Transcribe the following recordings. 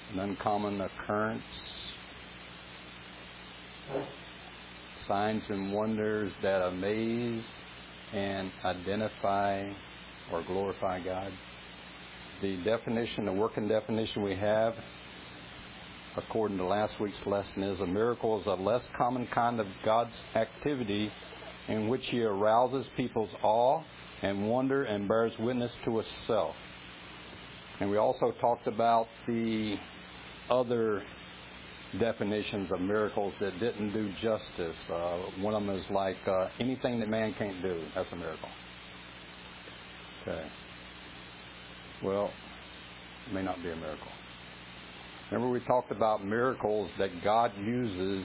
an uncommon occurrence, signs and wonders that amaze and identify or glorify God. The definition, the working definition we have, according to last week's lesson, is a miracle is a less common kind of God's activity in which He arouses people's awe and wonder and bears witness to Himself. And we also talked about the other definitions of miracles that didn't do justice. One of them is like anything that man can't do. That's a miracle. Okay. Well, it may not be a miracle. Remember we talked about miracles that God uses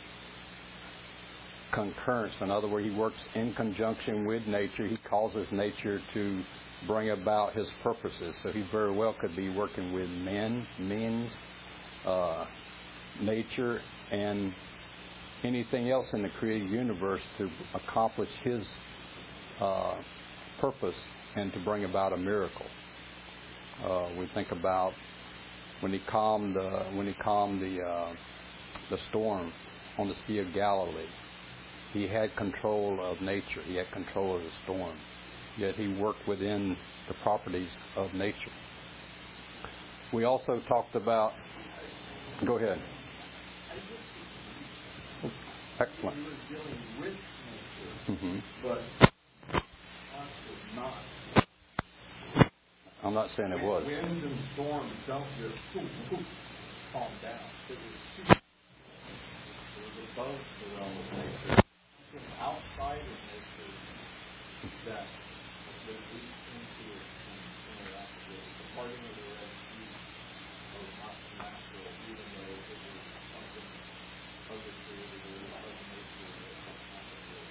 concurrence. In other words, He works in conjunction with nature. He causes nature to bring about His purposes. So He very well could be working with men's nature, and anything else in the created universe to accomplish His purpose and to bring about a miracle. We think about when He calmed the storm on the Sea of Galilee. He had control of nature. He had control of the storm. Yet He worked within the properties of nature. We also talked about... Go ahead. Excellent. He was dealing with nature, but not. I'm not saying it was. Winds and storms don't just calm down. It was above the realm of nature. Something outside of nature that leads into it and interacts with it. The parting of the Red Sea was not natural, even though it was something of the created world, of nature that happened.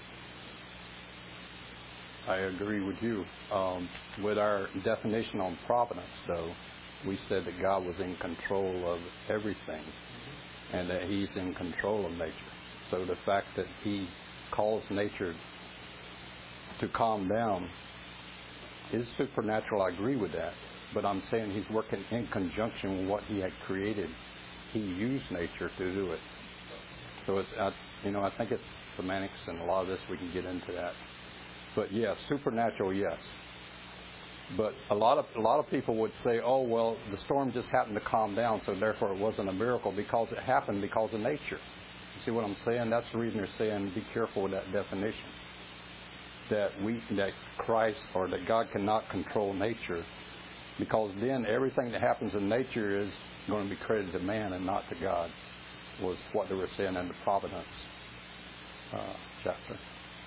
I agree with you. With our definition on providence, though, we said that God was in control of everything and that He's in control of nature. So the fact that He calls nature to calm down is supernatural. I agree with that. But I'm saying He's working in conjunction with what He had created. He used nature to do it. So it's, I think it's semantics, and a lot of this we can get into that. But yes, supernatural, yes. But a lot of people would say, oh, well, the storm just happened to calm down, so therefore it wasn't a miracle because it happened because of nature. You see what I'm saying? That's the reason they're saying be careful with that definition. That Christ or that God cannot control nature, because then everything that happens in nature is going to be credited to man and not to God, was what they were saying in the Providence chapter.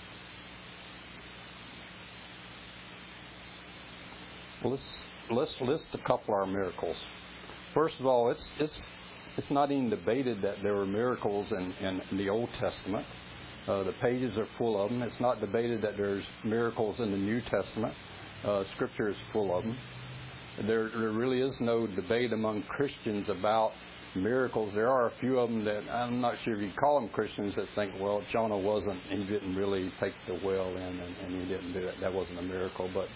Let's list a couple of our miracles. First of all, it's not even debated that there were miracles in the Old Testament. The pages are full of them. It's not debated that there's miracles in the New Testament. Scripture is full of them. There really is no debate among Christians about miracles. There are a few of them that I'm not sure if you call them Christians that think, well, Jonah he didn't really take the whale in and he didn't do it. That wasn't a miracle. But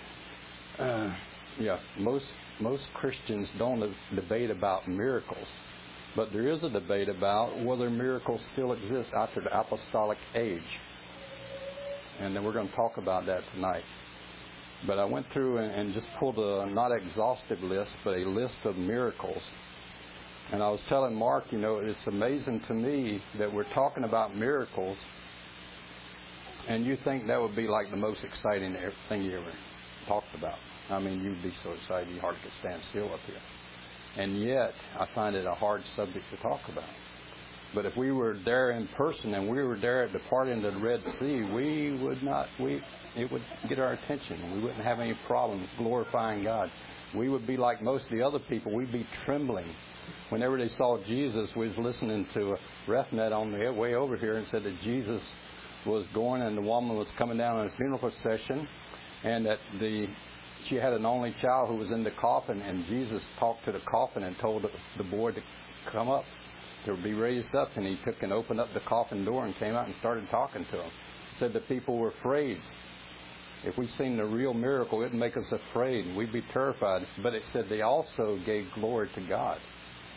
most Christians don't debate about miracles. But there is a debate about whether miracles still exist after the apostolic age. And then we're going to talk about that tonight. But I went through and just pulled a not exhaustive list, but a list of miracles. And I was telling Mark, it's amazing to me that we're talking about miracles, and you think that would be like the most exciting thing you ever talked about. I mean, you'd be so excited you hardly could stand still up here. And yet, I find it a hard subject to talk about. But if we were there in person and we were there at the parting of the Red Sea, it would get our attention. We wouldn't have any problem glorifying God. We would be like most of the other people. We'd be trembling. Whenever they saw Jesus, we was listening to RefNet on the way over here and said that Jesus was going and the woman was coming down in a funeral procession, and that she had an only child who was in the coffin, and Jesus talked to the coffin and told the boy to come up, to be raised up, and he took and opened up the coffin door and came out and started talking to him. Said the people were afraid. If we seen the real miracle, it'd make us afraid and we'd be terrified. But it said they also gave glory to God.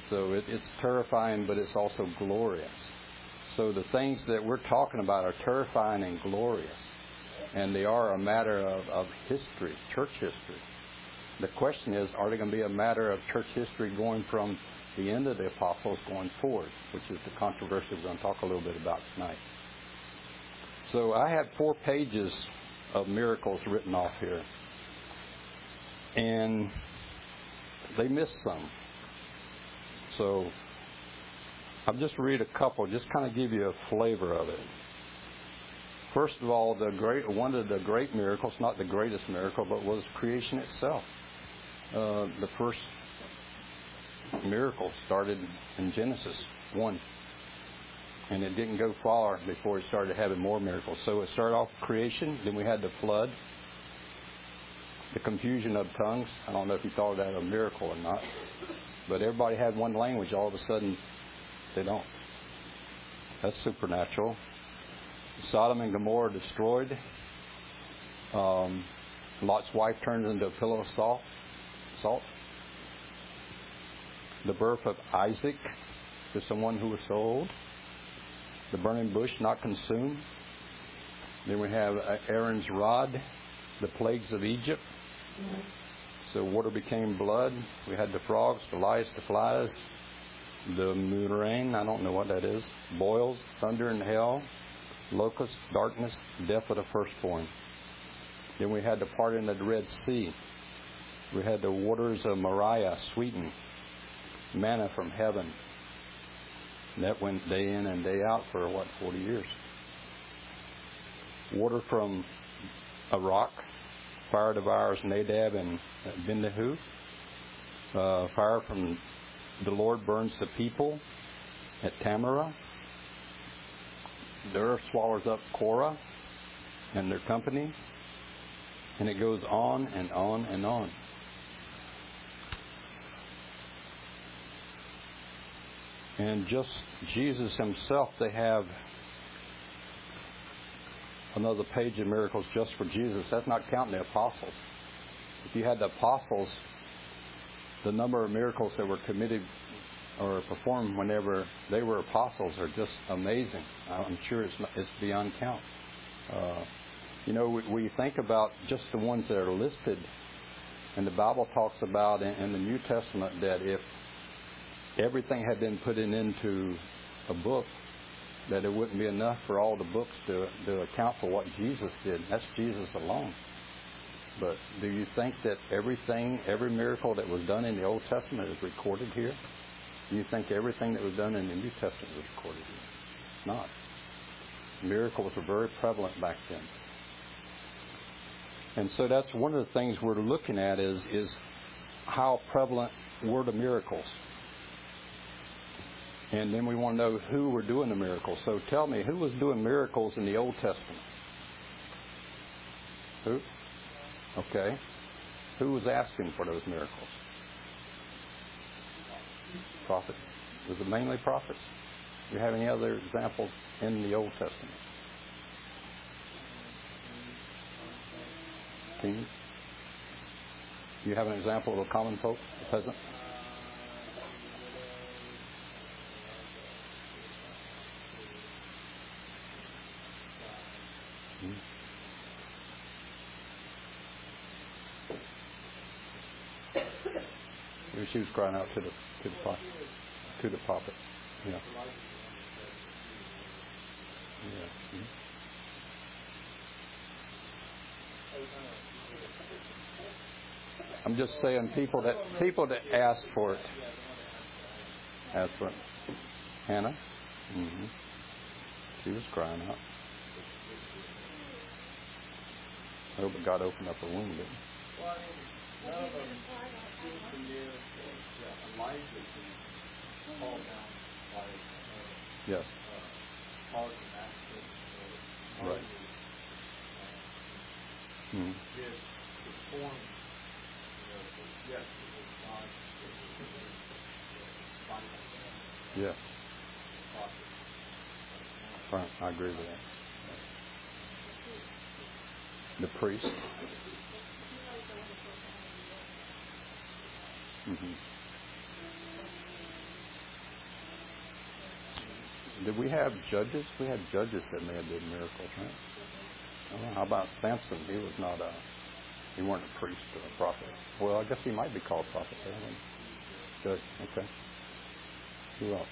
So it's terrifying, but it's also glorious. So the things that we're talking about are terrifying and glorious. And they are a matter of history, church history. The question is, are they going to be a matter of church history going from the end of the apostles going forward, which is the controversy we're going to talk a little bit about tonight. So I had 4 pages of miracles written off here. And they missed some. So I'll just read a couple, just kind of give you a flavor of it. First of all, one of the great miracles, not the greatest miracle, but was creation itself. The first miracle started in Genesis 1. And it didn't go far before it started having more miracles. So it started off creation, then we had the flood, the confusion of tongues. I don't know if you thought that a miracle or not. But everybody had one language. All of a sudden, they don't. That's supernatural. Sodom and Gomorrah destroyed. Lot's wife turned into a pillow of salt. The birth of Isaac to someone who was so old. The burning bush not consumed. Then we have Aaron's rod, the plagues of Egypt. So water became blood. We had the frogs, the lice, the flies, the murrain, I don't know what that is, boils, thunder and hail, locusts, darkness, death of the firstborn. Then we had the parting of the Red Sea. We had the waters of Moriah sweetened, manna from heaven. And that went day in and day out for, 40 years. Water from a rock. Fire devours Nadab and Abihu. Fire from the Lord burns the people at Tamara. The earth swallows up Korah and their company. And it goes on and on and on. And just Jesus himself, they have another page of miracles just for Jesus. That's not counting the apostles. If you had the apostles, the number of miracles that were committed or performed whenever they were apostles are just amazing. I'm sure it's beyond count. We think about just the ones that are listed, and the Bible talks about in the New Testament that if everything had been put into a book, that it wouldn't be enough for all the books to account for what Jesus did. That's Jesus alone. But do you think that every miracle that was done in the Old Testament is recorded here? Do you think everything that was done in the New Testament was recorded here? It's not. Miracles were very prevalent back then. And so that's one of the things we're looking at is how prevalent were the miracles. And then we want to know who were doing the miracles. So tell me, who was doing miracles in the Old Testament? Who? Okay. Who was asking for those miracles? Prophets. Was it mainly prophets? Do you have any other examples in the Old Testament? Kings? Do you have an example of a common folk, a peasant? She was crying out to the prophet. Yeah. Yeah. I'm just saying people that ask for it. Ask for it. Hannah. Mm-hmm. She was crying out. I hope God opened up her womb, didn't he? Well, none of them seem to me Elijah was called down by yes. Mark and Acts. Right. Did perform, yes, it was God. Yes. Right, I agree with that. The priest. Mm-hmm. Did we have judges? We had judges that may have did miracles, right? Oh, how about Samson? He was not he weren't a priest or a prophet. Well, I guess he might be called prophet. Judge, okay. Who else?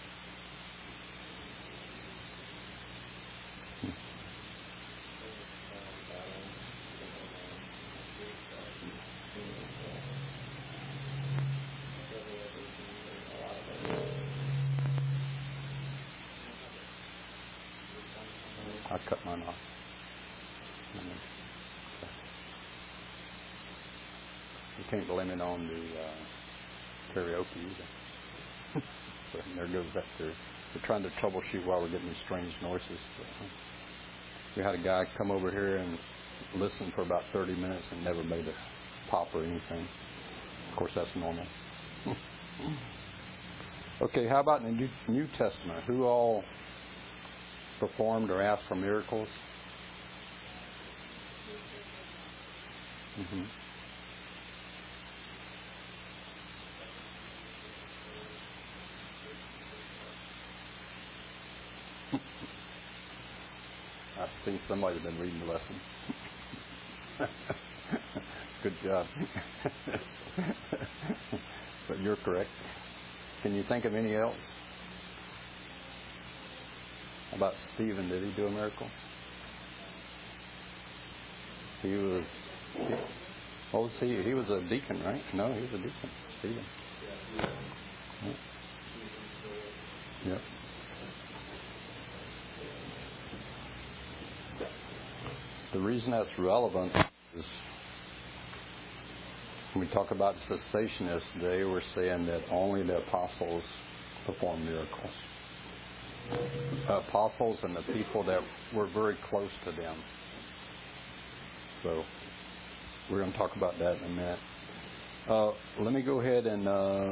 I cut mine off. You can't blame it on the karaoke either. So there goes that theory. We're trying to troubleshoot while we're getting these strange noises. We had a guy come over here and listen for about 30 minutes and never made a pop or anything. Of course, that's normal. Okay, how about in the New Testament? Who all performed or asked for miracles? Mm-hmm. I've seen somebody been reading the lesson. Good job. But you're correct. Can you think of any else? How about Stephen? Did he do a miracle? What was he? He was a deacon, right? No, he was a deacon. Stephen. Yep. The reason that's relevant is when we talk about cessationists today, we're saying that only the apostles perform miracles. Apostles and the people that were very close to them. So we're going to talk about that in a minute. Let me go ahead and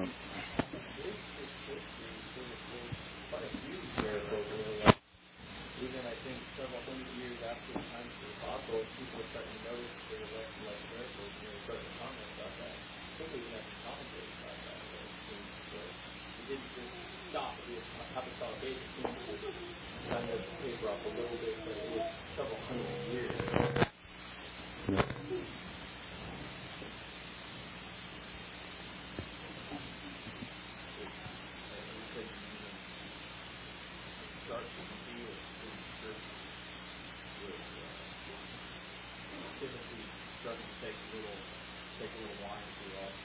even I think several hundred years after the time of the apostles, people are starting to notice there were less and less miracles, and they're starting to comment about that. Some even have some commentators about that. It didn't just stop at the apostolic age. It seemed to kind of taper off a little bit, but it was several hundred years. Timothy starting to take a little wine too often.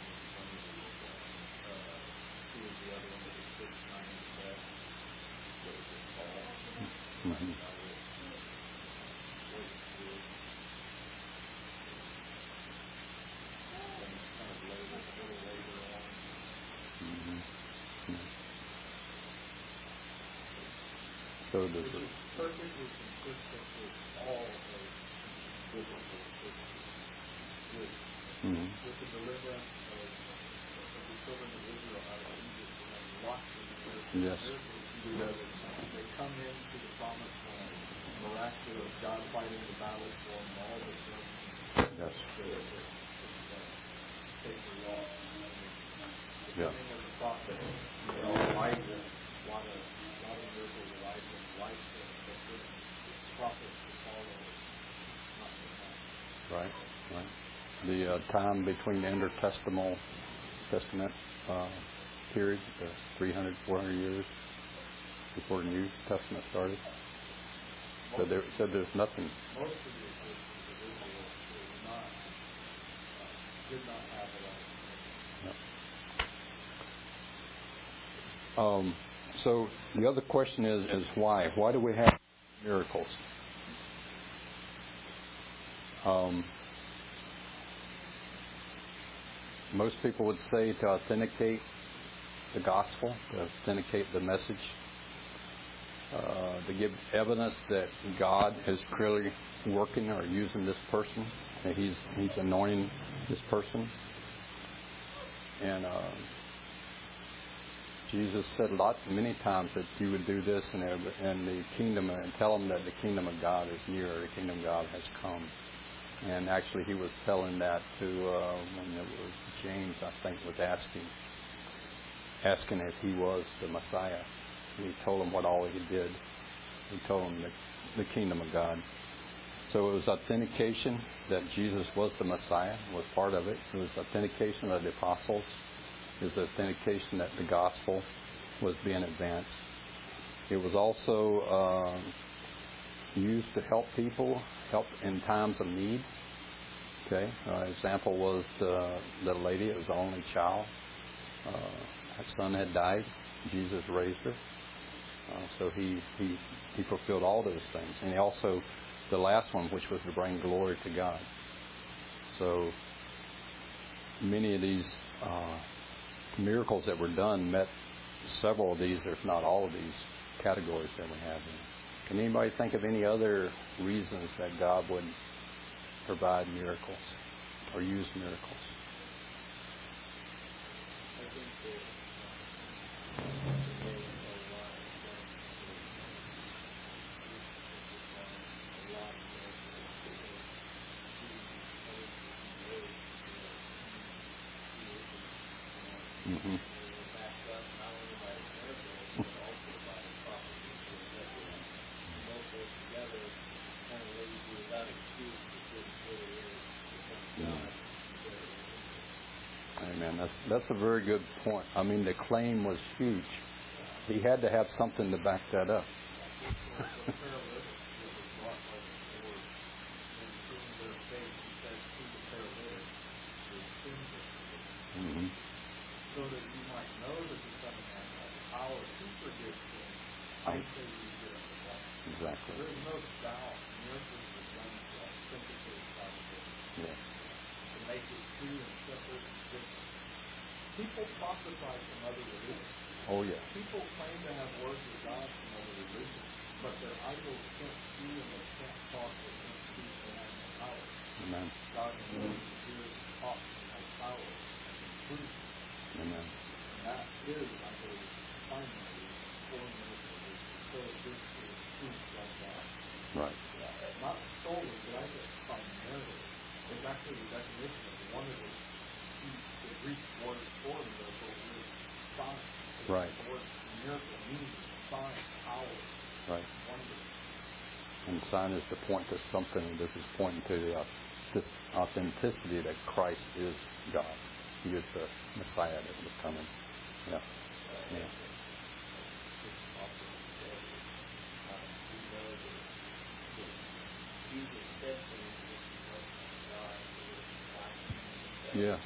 Who was the other one that was 6 9 in the bed? What was it, Paul? Mm-hmm. Kind of a little later on. Mm-hmm. Yeah. So does it. Perfectly consistent with all of those biblical with the deliverance of the children of Israel out of Egypt. We have lots of miracles. Yes. They come into the promised land, miraculous, God fighting the battles for them, all the things. Yes. Take the law. The Yeah. coming of the prophet, Elijah, a lot of miracles, Elijah, the prophets to follow. Not so much. Right. The time between the intertestamental period, the 300, 400 years before the New Testament started. So there's nothing. Most of the Christians of Israel did not have a lot of. So the other question is why? Why do we have miracles? Most people would say to authenticate the gospel, to authenticate the message, to give evidence that God is clearly working or using this person, that He's anointing this person. And Jesus said many times that you would do this and the kingdom, and tell them that the kingdom of God is near, the kingdom of God has come. And actually, He was telling that to when it was James, I think, was asking if He was the Messiah. and he told them what all he did. He told them the kingdom of God. So it was authentication that Jesus was the Messiah, was part of it. It was authentication of the apostles. It was authentication that the gospel was being advanced. It was also used to help people, help in times of need. Okay, example was the lady. It was the only child. Her son had died. Jesus raised her. So he fulfilled all those things. And he also, the last one, which was to bring glory to God. So many of these miracles that were done met several of these, if not all of these categories that we have here. Can anybody think of any other reasons that God would provide miracles or use miracles? I think that Mm-hmm. Amen. That's a very good point. I mean, the claim was huge. He had to have something to back that up. Mm-hmm. So that you might know that the Son of Man has the power to forgive sins. I say you get up the life. Exactly. There is no doubt miracles were done to authenticate God's word. Yes. To make it true and separate and different. People prophesy from other religions. Oh, yeah. People claim to have words of God from other religions, but their idols can't see and they can't talk, they can't speak, they have no power. Amen. God's word is here to talk and has power and truth. Amen. And that is, I believe, primary for miracles, is because this is truth from God. Right. Not solely, but I guess primarily. It's actually the definition of one of the Greek words for miracle is sign. Right. The word miracle means sign, power, right. wonder. And sign is to point to something, and this is pointing to this authenticity that Christ is God. He is the Messiah that was coming. Yeah. Yeah. Yes.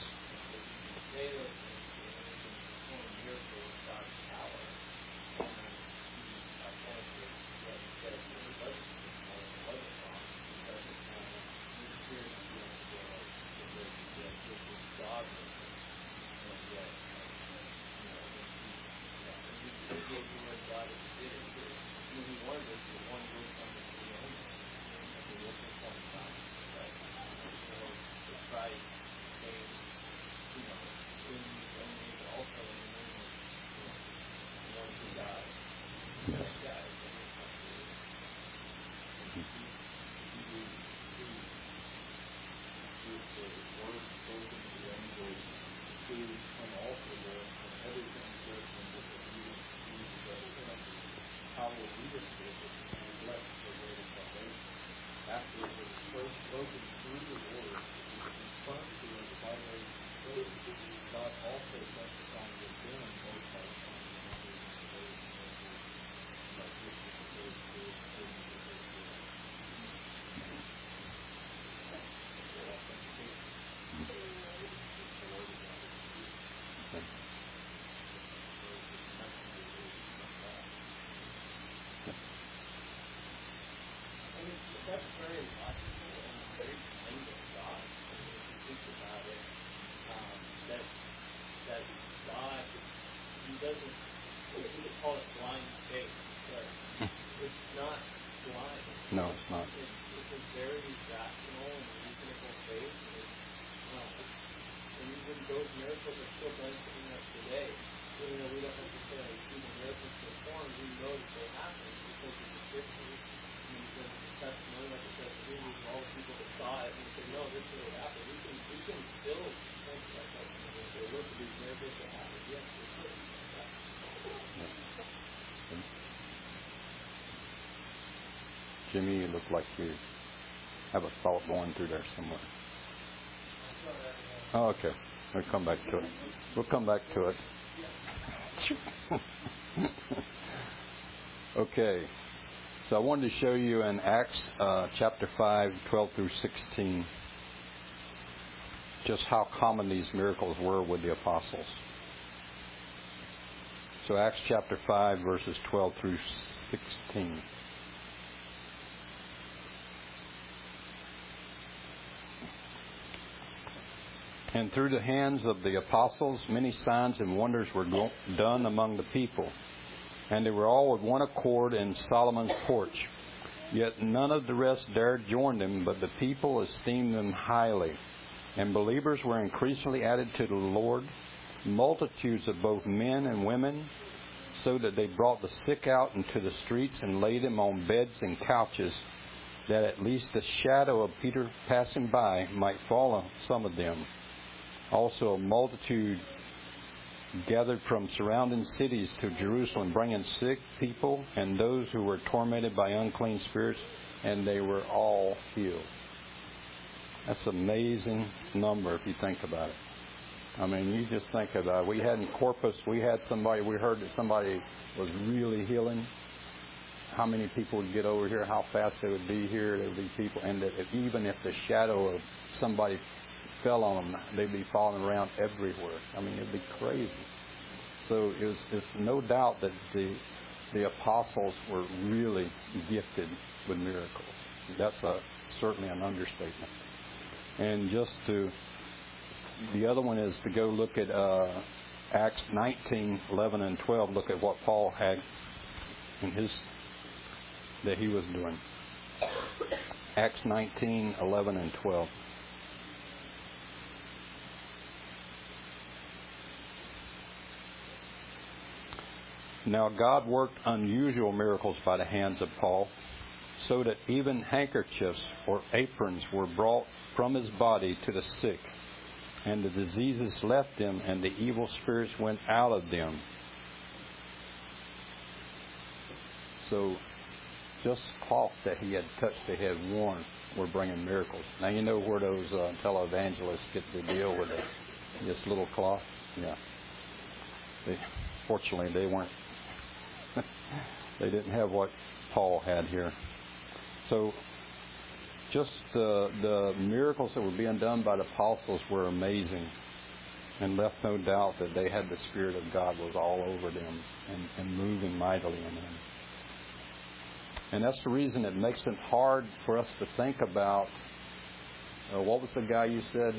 After it was first spoken through the word, it was confirmed to us by those who spoke. God also testified with them both by signs and wonders and great miracles, by which was the Holy Spirit according to His will. That's very logical and very commendable of God. If you think about it, that God, He doesn't, we could call it blind faith, but it's not blind. No, it's not. It's a very rational and reasonable faith. And even those miracles are still benefiting us today. Even though we don't necessarily see the miracles performed, we know that they happen because of the Scriptures. The testimony, like it says here, all the people that saw it and said, no, this really happened. We can still point to that testimony and say, look at these miracles that happened. Yes, they could. Jimmy, you look like you have a thought going through there somewhere. Oh, okay. We'll come back to it. We'll come back to it. Okay. So I wanted to show you in Acts chapter 5, 12 through 16, just how common these miracles were with the apostles. So Acts chapter 5, verses 12 through 16. And through the hands of the apostles, many signs and wonders were done among the people. And they were all with one accord in Solomon's porch. Yet none of the rest dared join them, but the people esteemed them highly. And believers were increasingly added to the Lord, multitudes of both men and women, so that they brought the sick out into the streets and laid them on beds and couches, that at least the shadow of Peter passing by might fall on some of them. Also a multitude gathered from surrounding cities to Jerusalem, bringing sick people and those who were tormented by unclean spirits, and they were all healed. That's an amazing number if you think about it. I mean, you just think about it. We had in Corpus, we heard that somebody was really healing. How many people would get over here, how fast they would be here, there would be people, and that even if the shadow of somebody fell on them, they'd be falling around everywhere. I mean, it'd be crazy. So it's no doubt that the apostles were really gifted with miracles. That's certainly an understatement. And the other one is to go look at Acts 19, 11, and 12. Look at what Paul had in that he was doing. Acts 19, 11, and 12. Now God worked unusual miracles by the hands of Paul, so that even handkerchiefs or aprons were brought from his body to the sick, and the diseases left them, and the evil spirits went out of them. So just cloth that he had touched, they had worn, were bringing miracles. Now you know where those televangelists get the deal with this little cloth? Yeah. Fortunately, they weren't. They didn't have what Paul had here. So just the miracles that were being done by the apostles were amazing, and left no doubt that they had the Spirit of God was all over them and moving mightily in them. And that's the reason it makes it hard for us to think about, what was the guy you said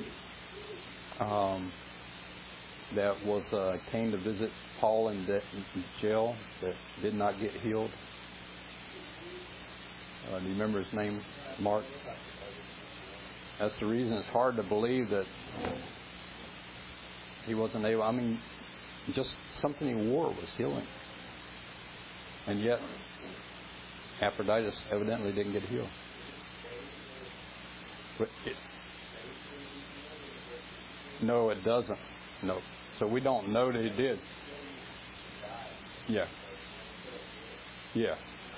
that came to visit Paul in jail that did not get healed? Do you remember his name, Mark? That's the reason it's hard to believe that he wasn't able. I mean, just something he wore was healing. And yet, Epaphroditus evidently didn't get healed. No, it doesn't. No. So we don't know that he did. Yeah. Yeah.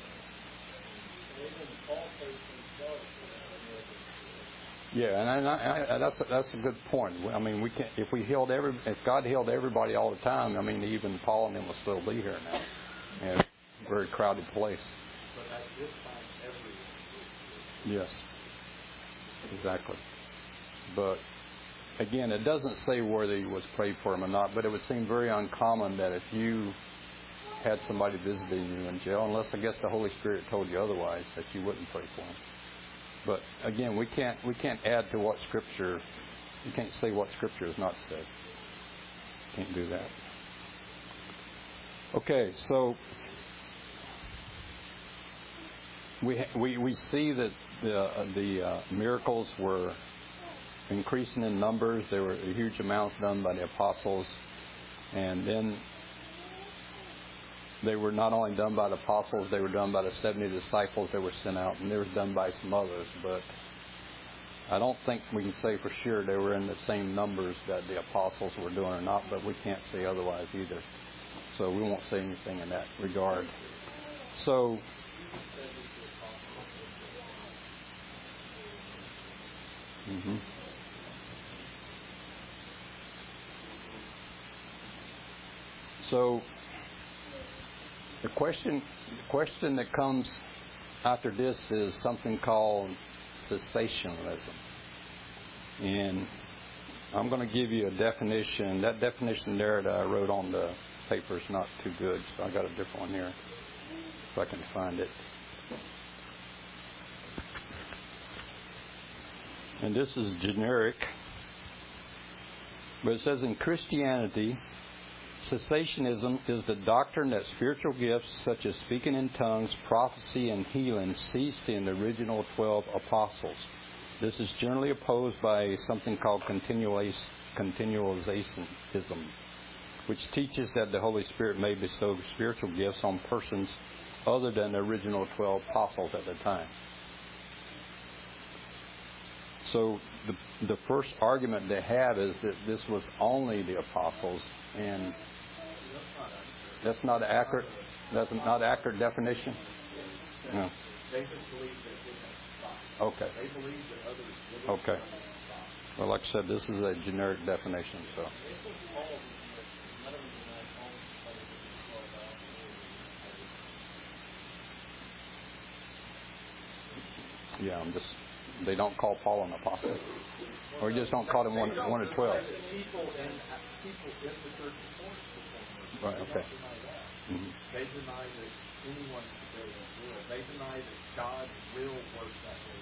Yeah, and that's a good point. I mean, we can't if God healed everybody all the time. I mean, even Paul and them will still be here now. Yeah, very crowded place. But at this time, Yes, exactly. But again, it doesn't say whether he was prayed for him or not, but it would seem very uncommon that if you had somebody visiting you in jail, unless I guess the Holy Spirit told you otherwise, that you wouldn't pray for them. But again, we can't add to what Scripture. You can't say what Scripture has not said. Can't do that. Okay, so we see that the miracles were increasing in numbers. There were huge amounts done by the apostles, and then they were not only done by the apostles, they were done by the 70 disciples that were sent out, and they were done by some others. But I don't think we can say for sure they were in the same numbers that the apostles were doing or not, but we can't say otherwise either. So we won't say anything in that regard. So, Mm-hmm. So the question that comes after this is something called cessationism. And I'm going to give you a definition. That definition there that I wrote on the paper is not too good, so I got a different one here, if I can find it. And this is generic, but it says in Christianity, cessationism is the doctrine that spiritual gifts such as speaking in tongues, prophecy, and healing ceased in the original 12 apostles. This is generally opposed by something called continualizationism, which teaches that the Holy Spirit may bestow spiritual gifts on persons other than the original 12 apostles at the time. So the first argument they have is that this was only the apostles, and that's not an accurate. That's not an accurate definition. No. They just believe that it didn't stop. Okay. They believe that others didn't Okay. stop. Well, like I said, this is a generic definition. So. Yeah, they don't call Paul an apostle, or you just don't call him one of 12. People in the church Right. Okay. Mm-hmm. They deny that anyone can do it will. They deny that God will work that way.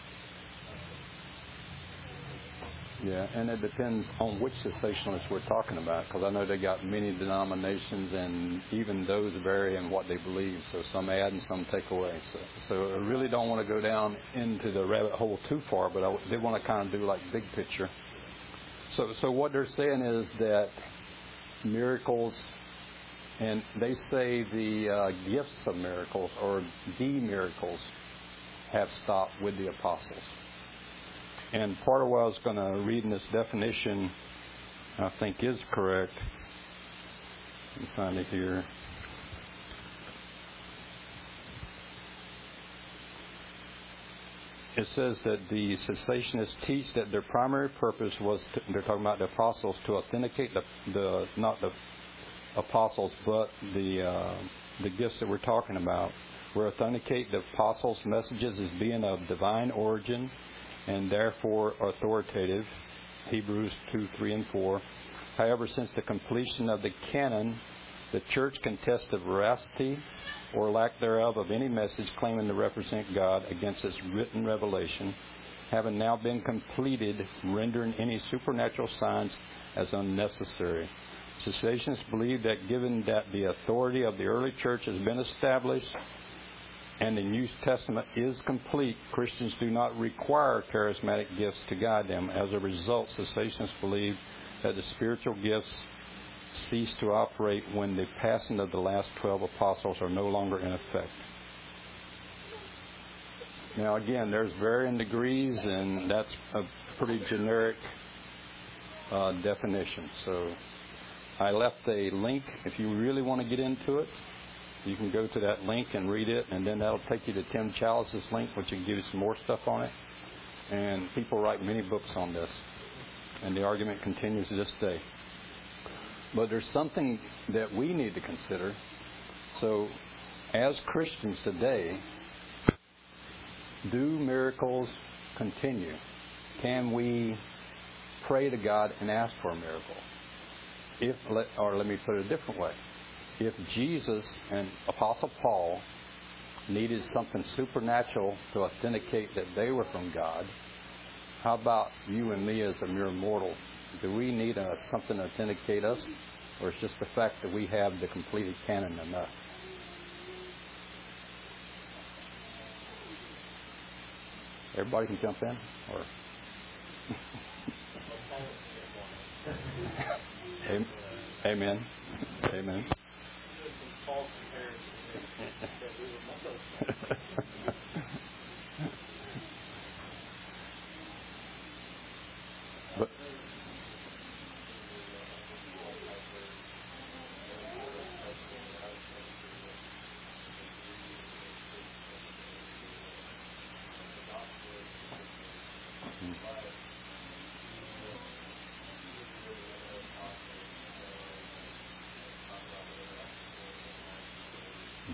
Yeah, and it depends on which cessationalists we're talking about, because I know they got many denominations, and even those vary in what they believe. So some add and some take away. So I really don't want to go down into the rabbit hole too far, but I did want to kind of do like big picture. So what they're saying is that miracles, and they say the gifts of miracles or the miracles have stopped with the apostles. And part of what I was going to read in this definition, I think, is correct. Let me find it here. It says that the cessationists teach that their primary purpose was, they're talking about the apostles, to authenticate not the apostles, but the gifts that we're talking about, were authenticate the apostles' messages as being of divine origin and therefore authoritative, Hebrews 2, 3, and 4. However, since the completion of the canon, the church can test the veracity or lack thereof of any message claiming to represent God against its written revelation, having now been completed, rendering any supernatural signs as unnecessary. Cessationists believe that given that the authority of the early church has been established and the New Testament is complete, Christians do not require charismatic gifts to guide them. As a result, cessationists believe that the spiritual gifts cease to operate when the passing of the last 12 apostles are no longer in effect. Now, again, there's varying degrees, and that's a pretty generic definition. So I left a link. If you really want to get into it, you can go to that link and read it, and then that'll take you to Tim Challice's link, which will give you some more stuff on it. And people write many books on this, and the argument continues to this day. But there's something that we need to consider. So, as Christians today, do miracles continue? Can we pray to God and ask for a miracle? Or let me put it a different way. If Jesus and Apostle Paul needed something supernatural to authenticate that they were from God, how about you and me as a mere mortal? Do we need something to authenticate us? Or it's just the fact that we have the completed canon enough? Everybody can jump in? Or Amen. Amen.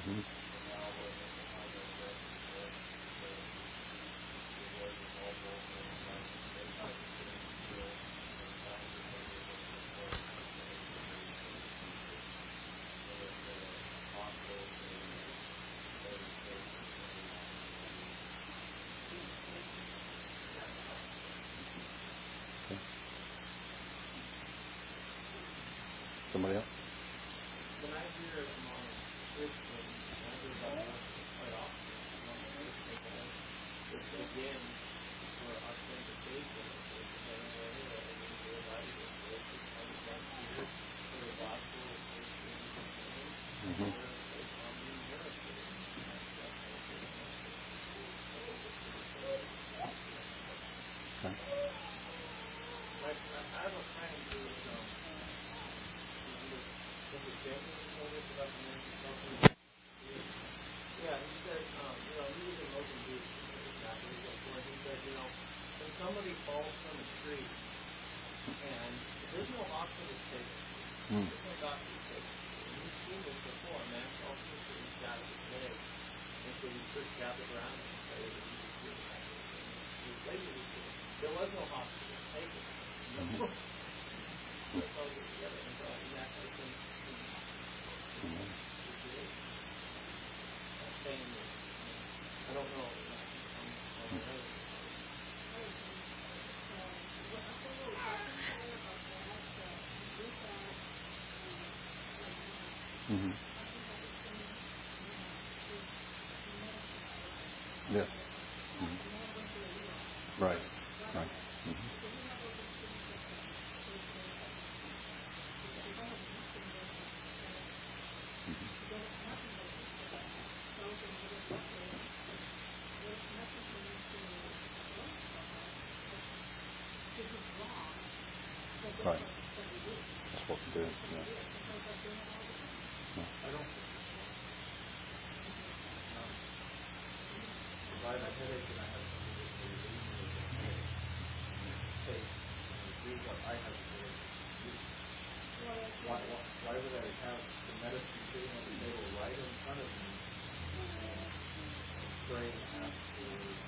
Mm-hmm. Somebody else? When I hear among Christians, when I hear about miracles quite often among Christians, it's again for authentication. It's the same way that in the Israelite it comes back here for the gospel is preached in Jesus' name. Mm-hmm. They come in miracles. Okay. Like I have a friend who is was it James who told us about the man who told me? Yeah, he said, he was in Mozambique, exactly, he said, when somebody falls from a tree, and there's no hospital station, there's no doctor's station, and he's seen this before, a man falls from a tree, he's got his leg, and so he just gathered around him and said, there was no hospital, take it. Let's all get together, and so that's the thing. I don't know. Mm-hmm. Yes. Mm-hmm. Right. Right. Mm-hmm. Right. That's what we do. Yeah. I don't think if I have a headache and I have something that may leave me with a headache, take do what I have to do. Why would I have the medicine sitting on the table right in front of me and pray and ask to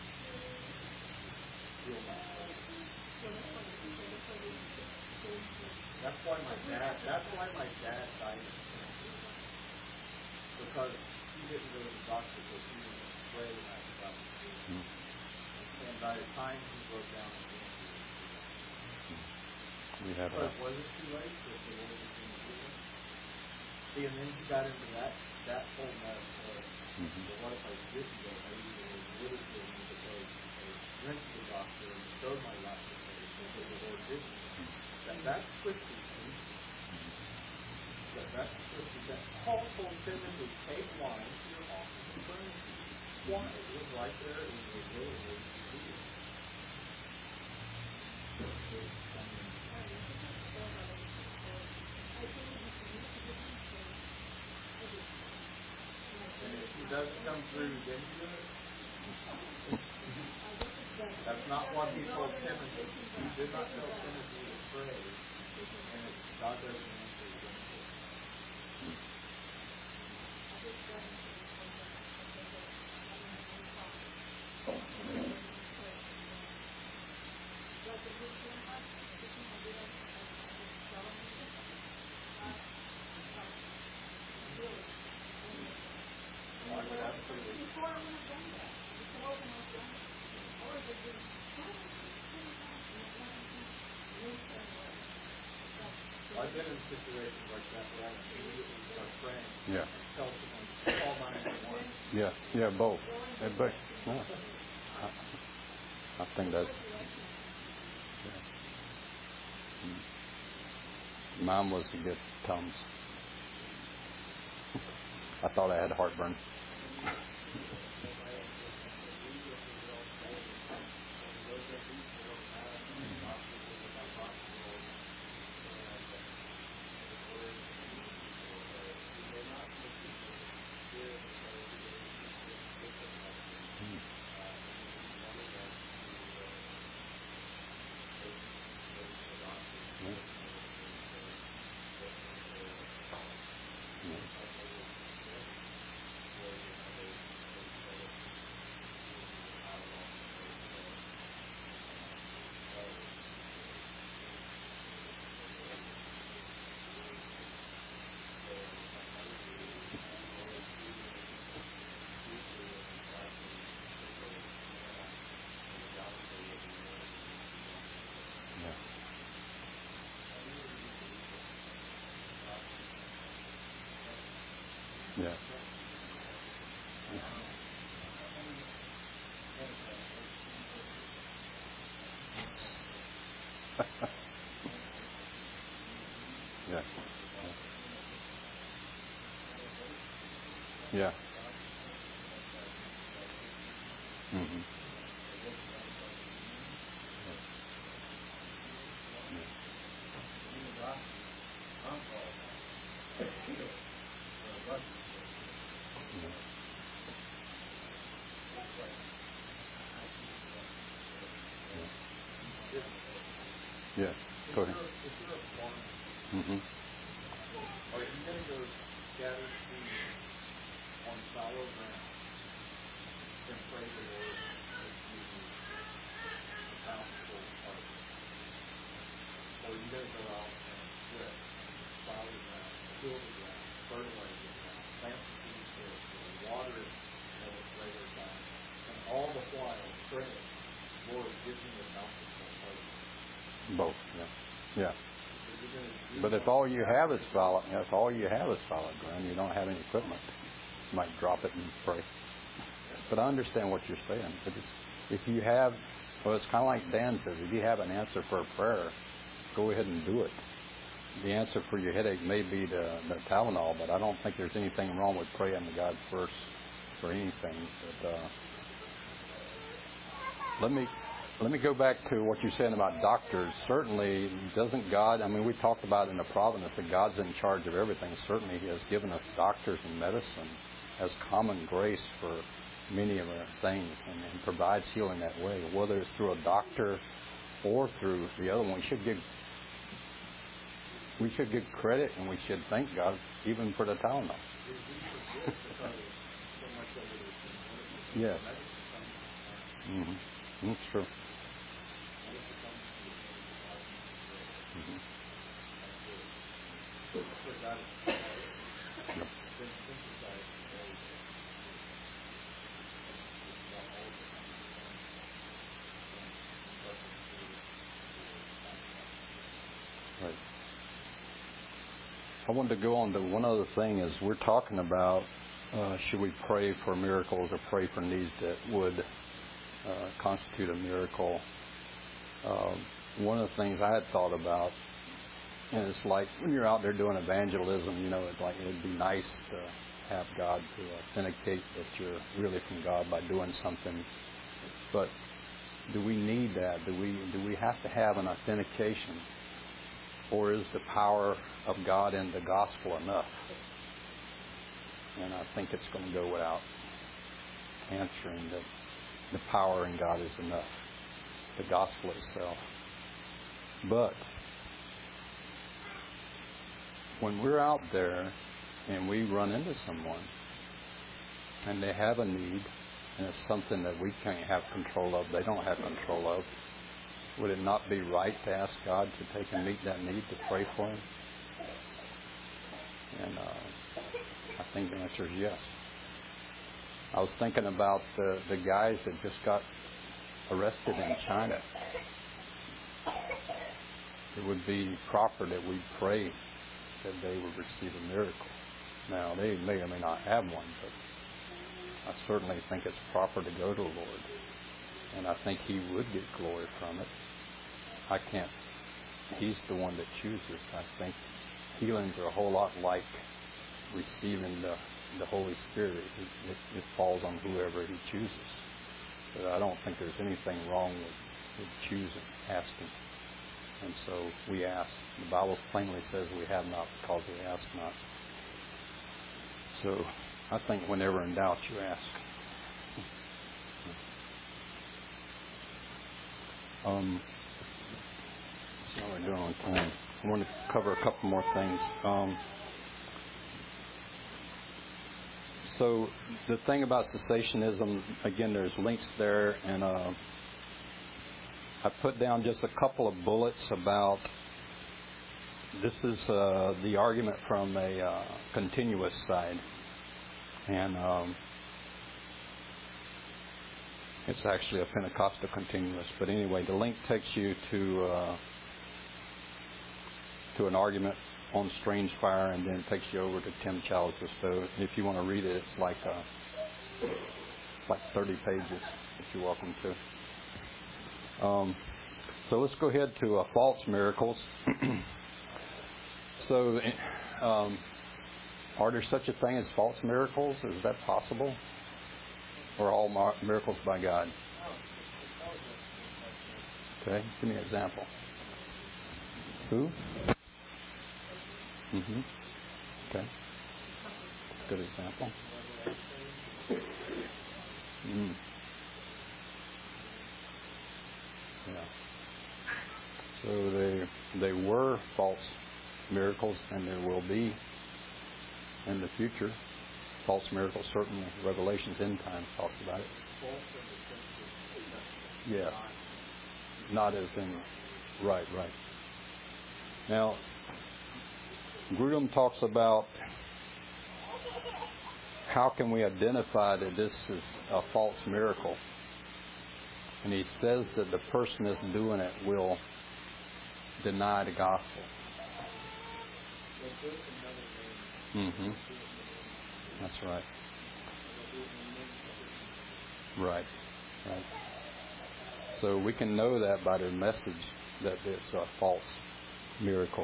heal my headache? That's why my dad died of cancer. Because he didn't go to the doctor because he was afraid of the doctor. And by the time he broke down again, We have but was it too late that the Lord was going to do it? See, and then he got into that whole metaphor. But what if I didn't go? Maybe the Lord would have given me because I went to the doctor and showed my doctor that the Lord didn't. That's twisted. That's twisted. That Paul told Timothy, take wine to your office and burn it. Why? It was right there. It was available to do it. And if he doesn't come through, then you do it. That's not what he told Timothy. He did not tell Timothy to pray. And if God doesn't answer, he doesn't pray. I've been in situations like that where I immediately start praying and tell someone, call 911. Yeah, both. But no, I think that's. Yeah. Mine was to get Tums. I thought I had heartburn. Yeah. Yeah. Yeah. Mm-hmm. Yeah. Go ahead. If you're a farmer, Mm-hmm. are you going to go scatter seed on fallow ground and pray the Lord to give you a bountiful harvest? Or are you going to go out and sweat, plow the ground, till the ground, fertilize the ground, plant the seed carefully, water it at its regular time, and all the while pray, Lord, give me a bountiful harvest? Both. Yeah. Yeah. But if all you have is fallow ground, you don't have any equipment. You might drop it and pray. But I understand what you're saying. If you have, well, it's kind of like Dan says, if you have an answer for a prayer, go ahead and do it. The answer for your headache may be the Tylenol, but I don't think there's anything wrong with praying to God first for anything. But let me go back to what you're saying about doctors. Certainly, doesn't God, I mean, we talked about in the providence that God's in charge of everything. Certainly, He has given us doctors and medicine as common grace for many of our things and provides healing that way. Whether it's through a doctor or through the other one, we should give credit and we should thank God even for the Tylenol. Yes. Mm-hmm. That's true. Mm-hmm. Yep. Right. I wanted to go on to one other thing is we're talking about should we pray for miracles or pray for needs that would constitute a miracle. One of the things I had thought about, and it's like when you're out there doing evangelism, it's like it'd be nice to have God to authenticate that you're really from God by doing something. But do we need that? Do we have to have an authentication? Or is the power of God in the gospel enough? And I think it's going to go without answering that the power in God is enough, the gospel itself. But when we're out there and we run into someone and they have a need and it's something that we can't have control of, they don't have control of, would it not be right to ask God to take and meet that need, to pray for him? And I think the answer is yes. I was thinking about the guys that just got arrested in China. It would be proper that we pray that they would receive a miracle. Now, they may or may not have one, but I certainly think it's proper to go to the Lord. And I think He would get glory from it. I can't. He's the one that chooses. I think healings are a whole lot like receiving the Holy Spirit. It falls on whoever He chooses. But I don't think there's anything wrong with choosing, asking. And so we ask. The Bible plainly says we have not because we ask not. So I think whenever in doubt, you ask. So we're doing on time. I want to cover a couple more things. So the thing about cessationism, again, there's links there, and I put down just a couple of bullets about. This is the argument from a continuous side, and it's actually a Pentecostal continuous. But anyway, the link takes you to to an argument on strange fire, and then it takes you over to Tim Challies' stove. And if you want to read it, it's like 30 pages that you're welcome to. So let's go ahead to false miracles. So, are there such a thing as false miracles? Is that possible? Or are all miracles by God? Okay, give me an example. Who? Mm-hmm. Okay. Good example. Mm. Yeah. So they were false miracles, and there will be in the future false miracles. Certainly, Revelation's end times talks about it. Yeah. Not as in right. Now, Grudem talks about how can we identify that this is a false miracle. And he says that the person that's doing it will deny the gospel. Mm-hmm. That's right. Right. So we can know that by their message that it's a false miracle.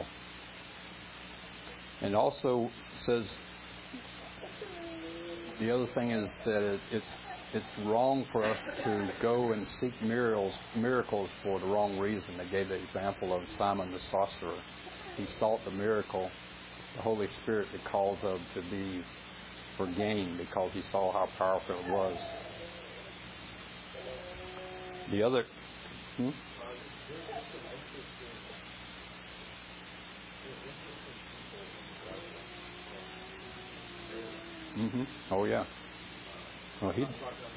And also says the other thing is that it's wrong for us to go and seek miracles for the wrong reason. They gave the example of Simon the sorcerer. He sought the miracle, the Holy Spirit, because of to be for gain, because he saw how powerful it was. The other. Mm-hmm. Oh yeah. Oh, he.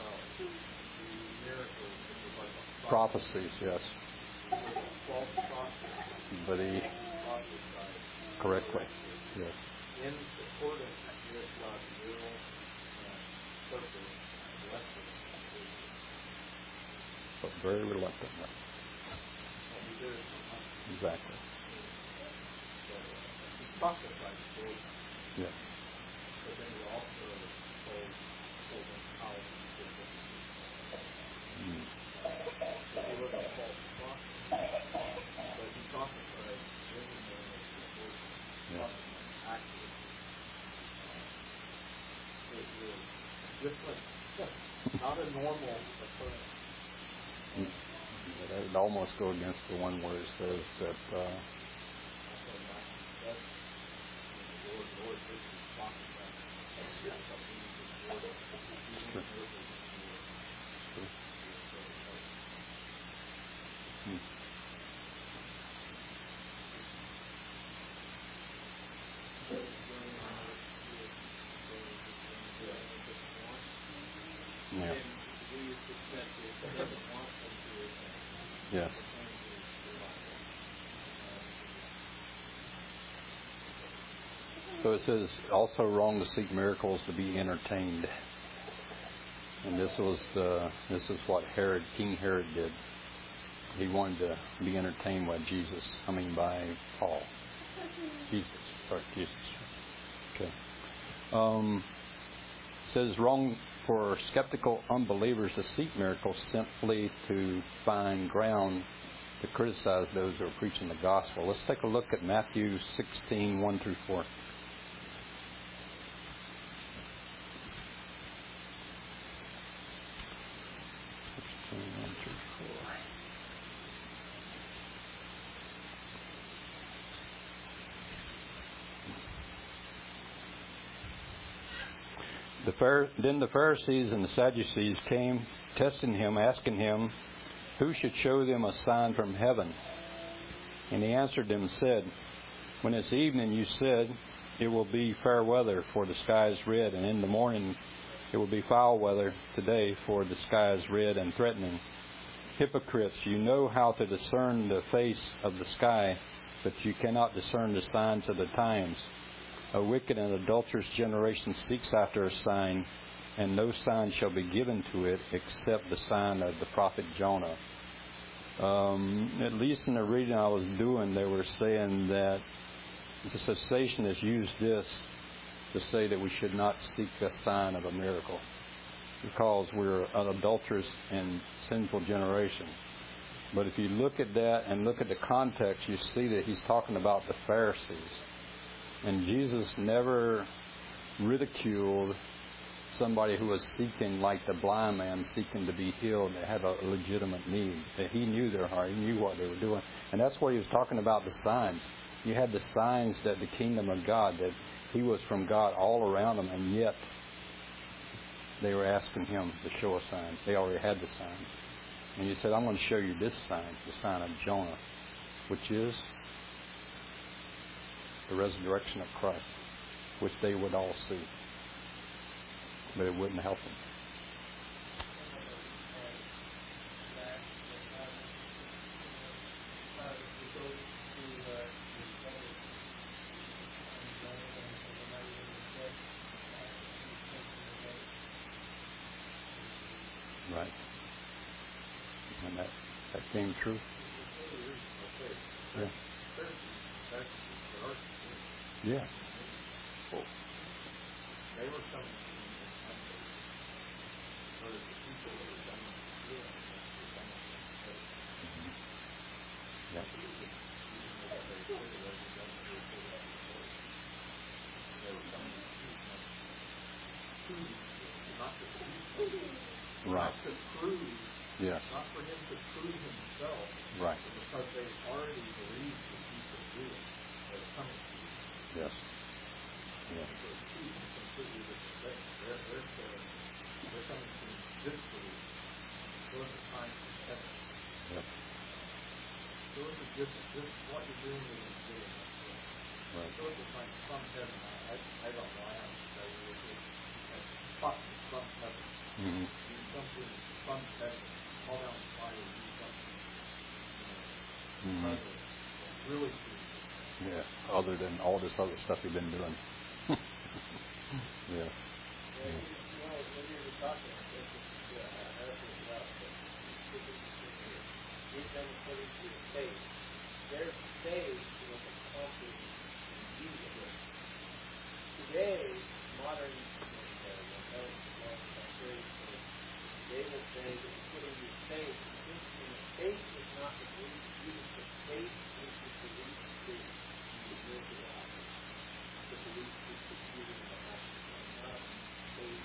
Prophecies, yes. But he correctly, yes. In accordance with God's will and purpose, but very reluctantly. Exactly. Yes. But then we also told them how to do it. So he was a false prophet, but he prophesied in the name of the Lord, accurate. It was just like not a normal occurrence. That would almost go against the one where it says that yeah. Yes. So it says also wrong to seek miracles to be entertained, and this is what King Herod did. He wanted to be entertained by Paul. Jesus. Okay. It says wrong for skeptical unbelievers to seek miracles simply to find ground to criticize those who are preaching the gospel. Let's take a look at Matthew 16, 1 through 4. Then the Pharisees and the Sadducees came, testing him, asking him, who should show them a sign from heaven? And he answered them and said, when it's evening, you said, it will be fair weather, for the sky is red, and in the morning it will be foul weather today, for the sky is red and threatening. Hypocrites, you know how to discern the face of the sky, but you cannot discern the signs of the times. A wicked and adulterous generation seeks after a sign, and no sign shall be given to it except the sign of the prophet Jonah. At least in the reading I was doing, they were saying that the cessationists used this to say that we should not seek a sign of a miracle because we're an adulterous and sinful generation. But if you look at that and look at the context, you see that he's talking about the Pharisees. And Jesus never ridiculed somebody who was seeking, like the blind man, seeking to be healed, that had a legitimate need. That he knew their heart, he knew what they were doing. And that's what he was talking about, the signs. You had the signs that the kingdom of God, that he was from God all around them, and yet they were asking him to show a sign. They already had the sign. And he said, I'm going to show you this sign, the sign of Jonah, which is the resurrection of Christ, which they would all see. But it wouldn't help them. Right. And that came true. Yeah. Yeah. They were coming to him or the people that were coming to him were coming to faith. Yeah. They were coming to not to prove, right. Not to prove, yes. Not for him to prove himself, right. But because they already believed that he could do it. They were coming to him. Yes. Yeah. So it's two completely different things. They're coming to disbelief. Those are signs of heaven. Yep. Those are different. This what you're doing is doing. Right. Those are signs from heaven. I don't know. I have to tell you. It's something from heaven. Mm-hmm. Do something from heaven. Call down fire. Do something. Really serious. Yeah. Other than all this other stuff you've been doing. Yeah. When you were talking, we've done according to your faith. Their faith was accomplished in Jesus. Today, modern they will say that according to your faith, and the faith is not the belief of Jesus, the faith is the belief that you will be alive. The belief is that you will be alive. Not faith.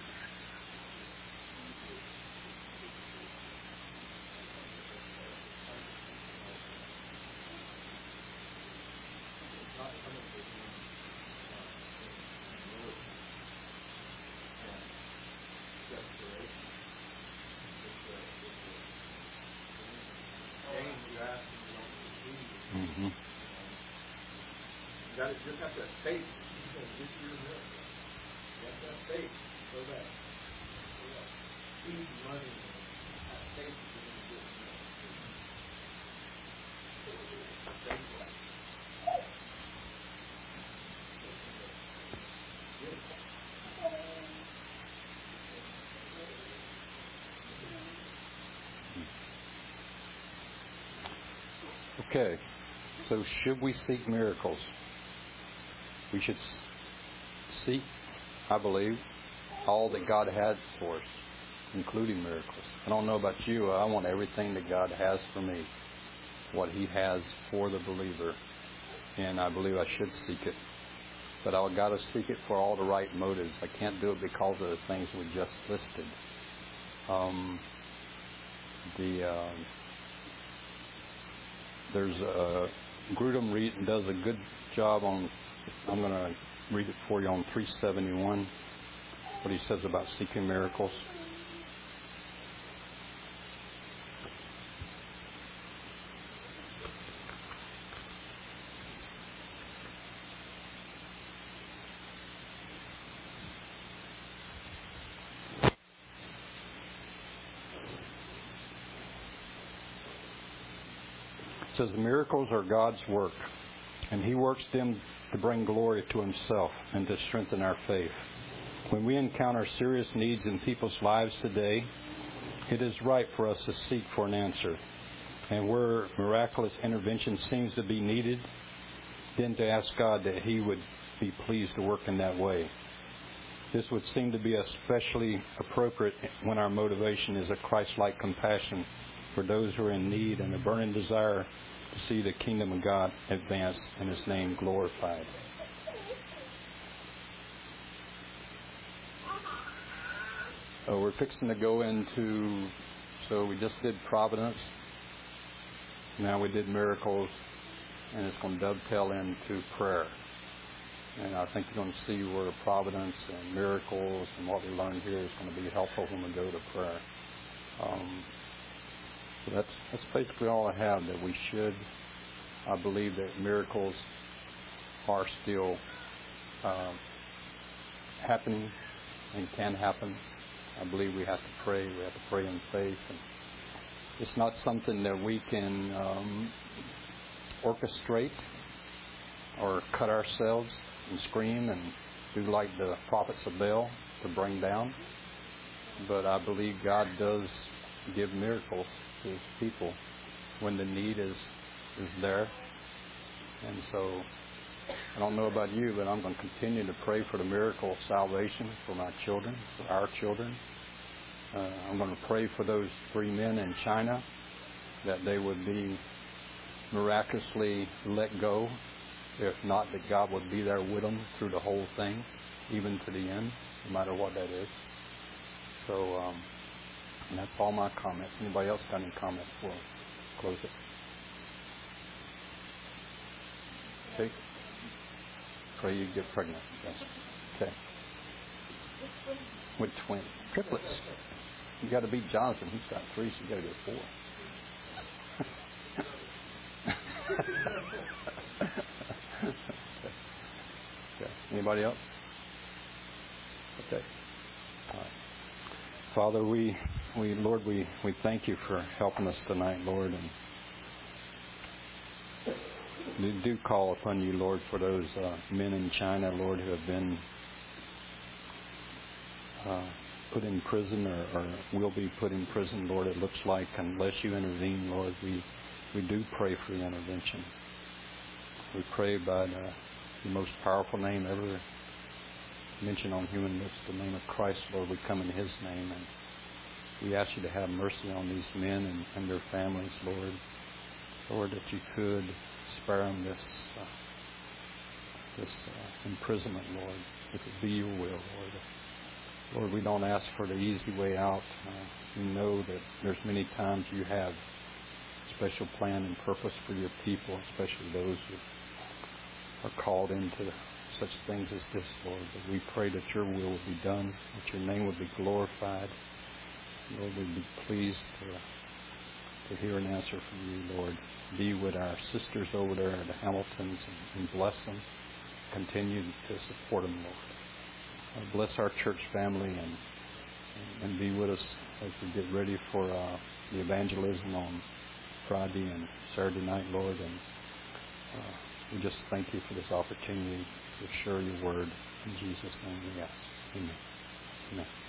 Mm-hmm. You just have to have faith. You can get your miracle. You have to have faith. So that seed money and have faith you're going to get your miracle. Okay. So should we seek miracles? We should seek, I believe, all that God has for us, including miracles. I don't know about you. I want everything that God has for me, what He has for the believer, and I believe I should seek it. But I've got to seek it for all the right motives. I can't do it because of the things we just listed. There's Grudem does a good job on, I'm going to read it for you on 371, what he says about seeking miracles. It says, the miracles are God's work, and He works them to bring glory to Himself and to strengthen our faith. When we encounter serious needs in people's lives today, it is right for us to seek for an answer. And where miraculous intervention seems to be needed, then to ask God that He would be pleased to work in that way. This would seem to be especially appropriate when our motivation is a Christ-like compassion for those who are in need and a burning desire to see the kingdom of God advance and His name glorified. So we're fixing to go into, so we just did providence. Now we did miracles, and it's going to dovetail into prayer. And I think you're going to see where providence and miracles and what we learned here is going to be helpful when we go to prayer. So that's basically all I have, that we should. I believe that miracles are still happening and can happen. I believe we have to pray. We have to pray in faith. And it's not something that we can orchestrate or cut ourselves and scream and do like the prophets of Baal to bring down. But I believe God does give miracles to His people when the need is there. And so I don't know about you, but I'm going to continue to pray for the miracle of salvation for my children, for our children. I'm going to pray for those 3 men in China, that they would be miraculously let go. If not, that God would be there with them through the whole thing, even to the end, no matter what that is. So, and that's all my comments. Anybody else got any comments before we close it? Okay. Pray you get pregnant. Yes. Okay. With twins. Triplets. You got to beat Jonathan. He's got 3, so you got to get 4. Okay. Anybody else? Okay. All right. Father, Lord, we thank you for helping us tonight, Lord, and we do call upon you, Lord, for those men in China, Lord, who have been put in prison or will be put in prison, Lord, it looks like, unless you intervene, Lord, we do pray for your intervention. We pray by the most powerful name ever mentioned on human lips, the name of Christ, Lord. We come in His name, and we ask you to have mercy on these men and their families, Lord. Lord, that you could spare them this imprisonment, Lord. If it be your will, Lord. Lord, we don't ask for the easy way out. We know that there's many times you have special plan and purpose for your people, especially those who are called into such things as this, Lord. But we pray that your will will be done, that your name will be glorified. Lord, we'd be pleased to hear an answer from you, Lord. Be with our sisters over there, the Hamiltons, and bless them. Continue to support them, Lord. Bless our church family and be with us as we get ready for the evangelism on Friday and Saturday night, Lord. And we just thank you for this opportunity to share your word. In Jesus' name we ask. Amen. Amen.